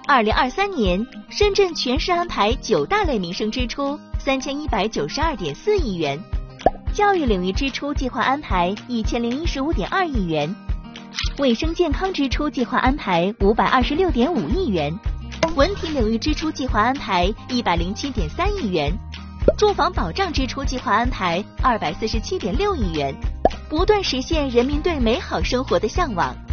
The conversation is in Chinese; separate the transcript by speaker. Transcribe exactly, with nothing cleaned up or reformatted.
Speaker 1: 二零二三年，深圳全市安排九大类民生支出三千一百九十二点四亿元，教育领域支出计划安排一千零一十五点二亿元，卫生健康支出计划安排五百二十六点五亿元，文体领域支出计划安排一百零七点三亿元，住房保障支出计划安排二百四十七点六亿元，不断实现人民对美好生活的向往。